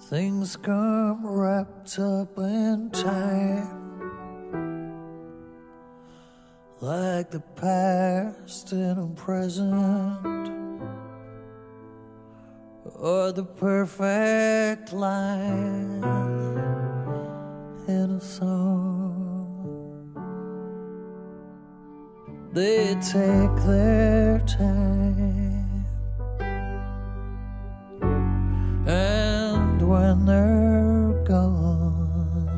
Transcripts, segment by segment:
Things come wrapped up in time, like the past in a present, or the perfect line in a song. They take their time, and when they're gone,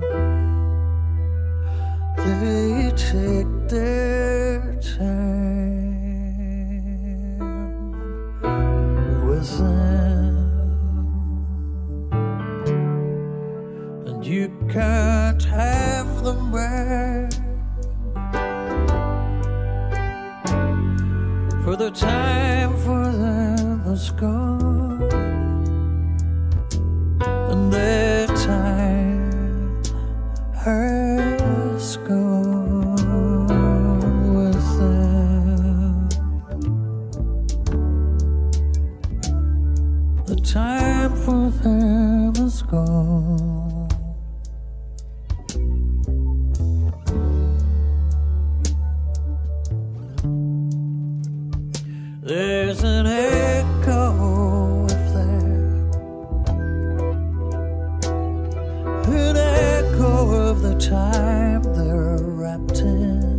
they take their time with them, and you can't have them back, for the time for them is gone, and their time has gone with them. The time for them is gone. There's an echo of them, an echo of the time they're wrapped in,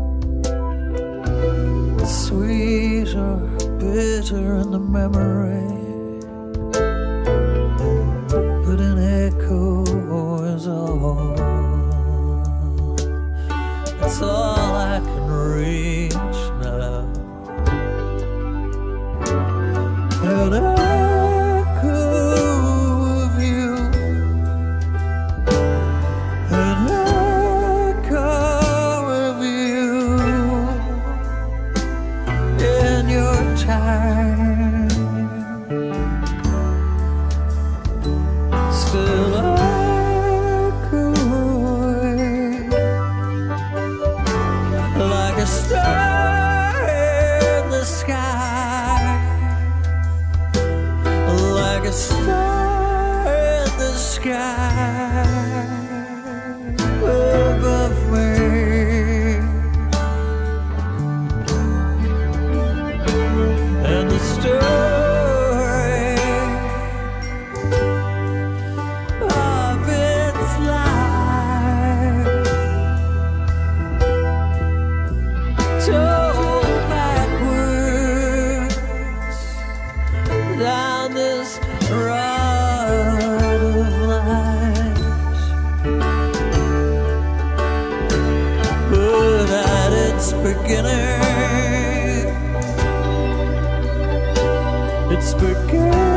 sweet or bitter in the memory, but an echo is all. It's all I can reach now. An echo of you, an echo of you in your time, still echoing like a star in the sky, like a star in the sky above me. And the story of its life told backwards down this road of lies, but at its beginning, it's beginning.